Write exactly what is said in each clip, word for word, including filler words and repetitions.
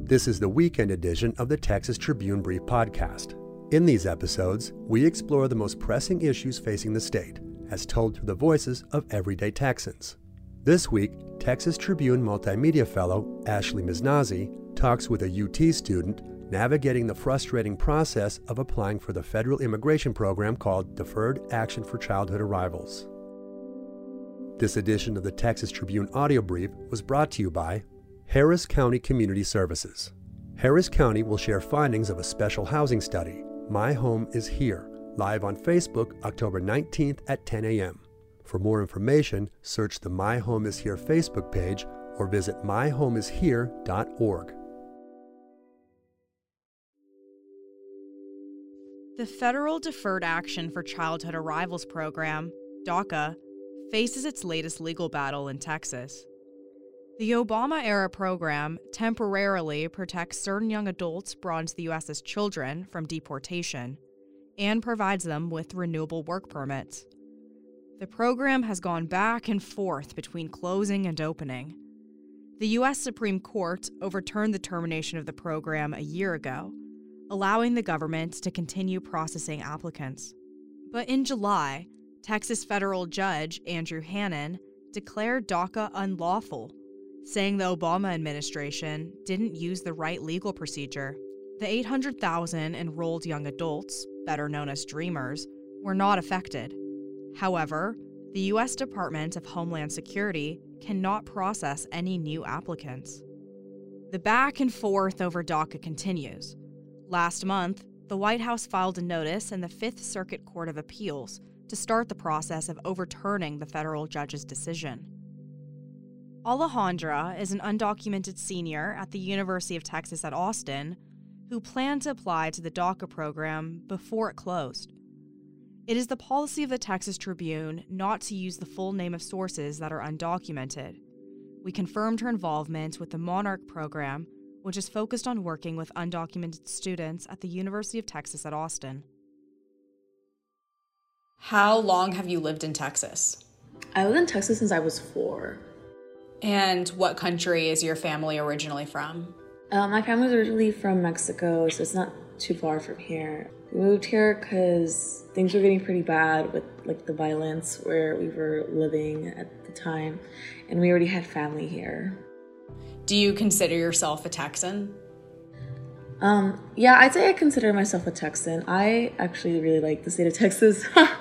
This is the weekend edition of the Texas Tribune Brief podcast. In these episodes, we explore the most pressing issues facing the state, as told through the voices of everyday Texans. This week, Texas Tribune Multimedia Fellow Ashley Miznazi talks with a U T student navigating the frustrating process of applying for the federal immigration program called Deferred Action for Childhood Arrivals. This edition of the Texas Tribune audio brief was brought to you by Harris County Community Services. Harris County will share findings of a special housing study, My Home is Here, live on Facebook October nineteenth at ten a.m. For more information, search the My Home is Here Facebook page or visit my home is here dot org. The Federal Deferred Action for Childhood Arrivals program, DACA, faces its latest legal battle in Texas. The Obama-era program temporarily protects certain young adults brought into the U S as children from deportation and provides them with renewable work permits. The program has gone back and forth between closing and opening. The U S Supreme Court overturned the termination of the program a year ago, allowing the government to continue processing applicants. But in July, Texas federal judge Andrew Hannon declared DACA unlawful, saying the Obama administration didn't use the right legal procedure. The eight hundred thousand enrolled young adults, better known as Dreamers, were not affected. However, the U S Department of Homeland Security cannot process any new applicants. The back and forth over DACA continues. Last month, the White House filed a notice in the Fifth Circuit Court of Appeals to start the process of overturning the federal judge's decision. Alejandra is an undocumented senior at the University of Texas at Austin who planned to apply to the DACA program before it closed. It is the policy of the Texas Tribune not to use the full name of sources that are undocumented. We confirmed her involvement with the Monarch program, which is focused on working with undocumented students at the University of Texas at Austin. How long have you lived in Texas? I lived in Texas since I was four. And what country is your family originally from? Uh, my family's originally from Mexico, so it's not too far from here. We moved here because things were getting pretty bad with like the violence where we were living at the time, and we already had family here. Do you consider yourself a Texan? Um, yeah, I'd say I consider myself a Texan. I actually really like the state of Texas.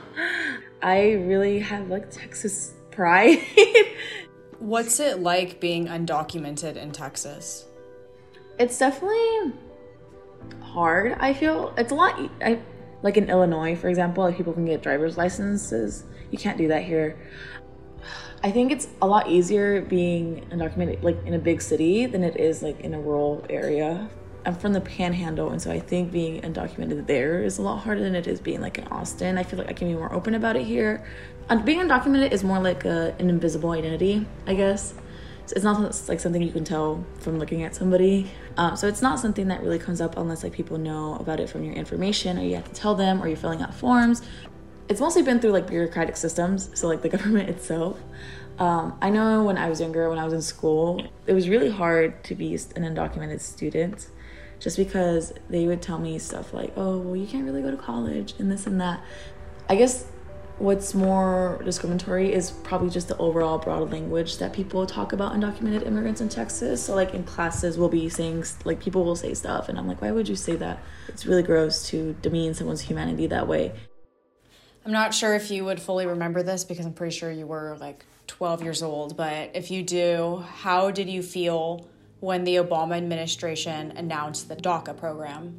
I really have like Texas pride. What's it like being undocumented in Texas? It's definitely hard. I feel it's a lot. I like in Illinois, for example, like people can get driver's licenses. You can't do that here. I think it's a lot easier being undocumented like in a big city than it is like in a rural area. I'm from the Panhandle, and so I think being undocumented there is a lot harder than it is being like in Austin. I feel like I can be more open about it here. And being undocumented is more like a, an invisible identity, I guess. So it's not like something you can tell from looking at somebody. Um, so it's not something that really comes up unless like people know about it from your information, or you have to tell them, or you're filling out forms. It's mostly been through like bureaucratic systems, so like the government itself. Um, I know when I was younger, when I was in school, it was really hard to be an undocumented student, just because they would tell me stuff like, oh, well, you can't really go to college and this and that. I guess what's more discriminatory is probably just the overall broad language that people talk about undocumented immigrants in Texas. So like in classes, we'll be saying, like people will say stuff and I'm like, why would you say that? It's really gross to demean someone's humanity that way. I'm not sure if you would fully remember this because I'm pretty sure you were like twelve years old, but if you do, how did you feel when the Obama administration announced the DACA program?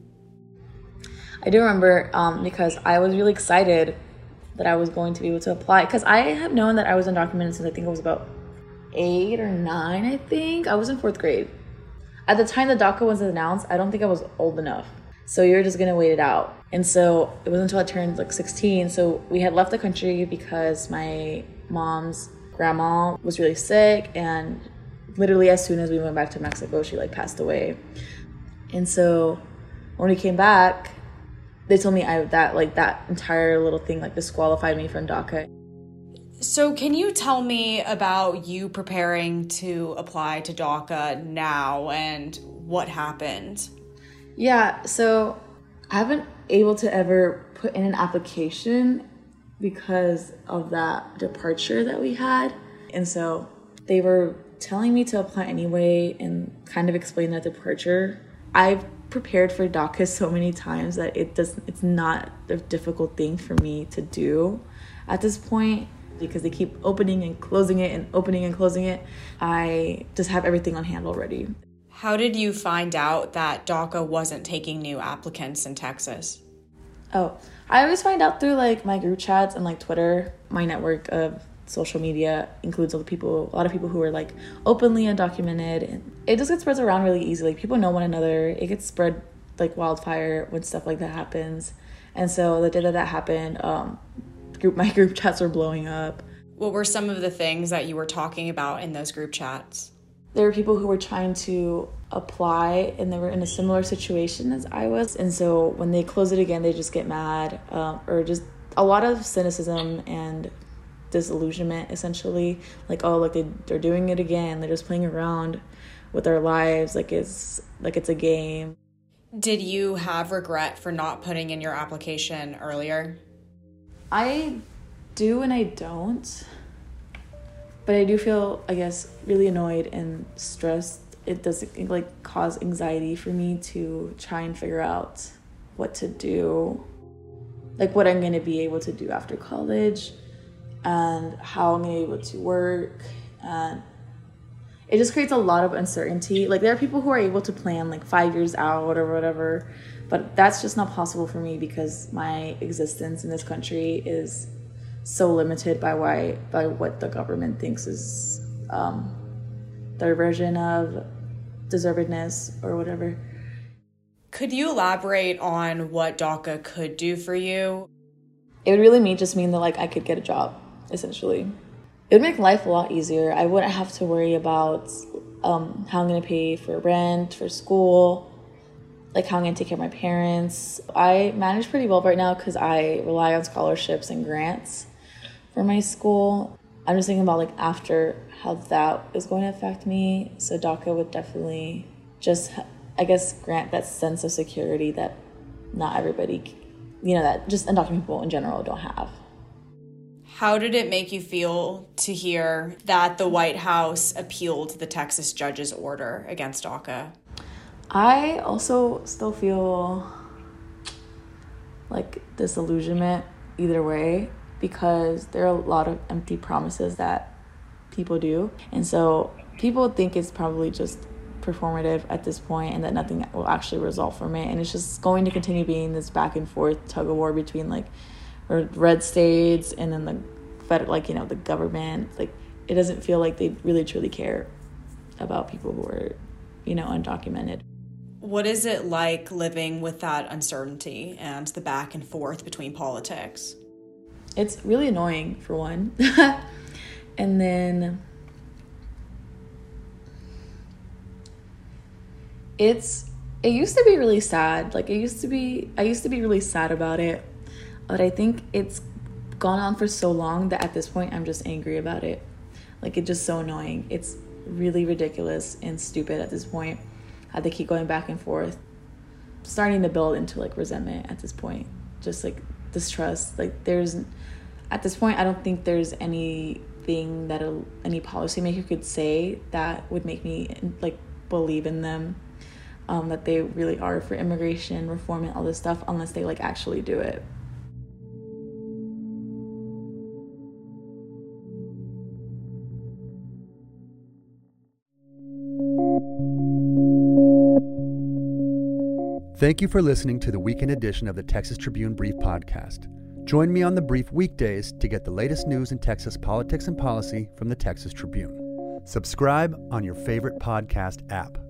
I do remember um, because I was really excited that I was going to be able to apply, because I have known that I was undocumented since I think I was about eight or nine, I think. I was in fourth grade. At the time the DACA was announced, I don't think I was old enough. So you're just gonna wait it out. And so it wasn't until I turned like sixteen. So we had left the country because my mom's grandma was really sick, and literally as soon as we went back to Mexico, she like passed away. And so when we came back, they told me I that like that entire little thing like disqualified me from DACA. So can you tell me about you preparing to apply to DACA now and what happened? Yeah, so I haven't able to ever put in an application because of that departure that we had. And so they were telling me to apply anyway and kind of explain that departure. I've prepared for DACA so many times that it does it's not a difficult thing for me to do at this point, because they keep opening and closing it and opening and closing it. I just have everything on hand already. How did you find out that DACA wasn't taking new applicants in Texas? Oh, I always find out through like my group chats and like Twitter. My network of social media includes a lot of people, a lot of people who are like openly undocumented, and it just gets spread around really easily. People know one another. It gets spread like wildfire when stuff like that happens. And so the day that that happened, um, group my group chats were blowing up. What were some of the things that you were talking about in those group chats? There were people who were trying to apply and they were in a similar situation as I was. And so when they close it again, they just get mad, um, or just a lot of cynicism and disillusionment, essentially. Like, oh, like they, they're doing it again. They're just playing around with our lives like it's like it's a game. Did you have regret for not putting in your application earlier? I do and I don't. But I do feel, I guess, really annoyed and stressed. It does like cause anxiety for me to try and figure out what to do, like what I'm going to be able to do after college and how I'm going to be able to work. And it just creates a lot of uncertainty. Like there are people who are able to plan like five years out or whatever, but that's just not possible for me because my existence in this country is so limited by why by what the government thinks is um, their version of deservedness or whatever. Could you elaborate on what DACA could do for you? It would really mean just mean that like I could get a job, essentially. It would make life a lot easier. I wouldn't have to worry about um, how I'm gonna pay for rent, for school, like how I'm gonna take care of my parents. I manage pretty well right now because I rely on scholarships and grants for my school. I'm just thinking about like after how that is going to affect me. So DACA would definitely just, I guess, grant that sense of security that not everybody, you know, that just undocumented people in general don't have. How did it make you feel to hear that the White House appealed the Texas judge's order against DACA? I also still feel like disillusionment either way, because there are a lot of empty promises that people do. And so people think it's probably just performative at this point and that nothing will actually result from it. And it's just going to continue being this back and forth tug of war between like red states and then the federal, like, you know, the government. Like it doesn't feel like they really truly care about people who are, you know, undocumented. What is it like living with that uncertainty and the back and forth between politics? It's really annoying, for one. And then it's, it used to be really sad. Like it used to be, I used to be really sad about it. But I think it's gone on for so long that at this point I'm just angry about it. Like it's just so annoying. It's really ridiculous and stupid at this point. How they keep going back and forth. Starting to build into like resentment at this point. Just like distrust. Like there's, at this point, I don't think there's anything that a, any policymaker could say that would make me like believe in them, um, that they really are for immigration reform and all this stuff, unless they like actually do it. Thank you for listening to the weekend edition of the Texas Tribune Brief Podcast. Join me on the Brief weekdays to get the latest news in Texas politics and policy from the Texas Tribune. Subscribe on your favorite podcast app.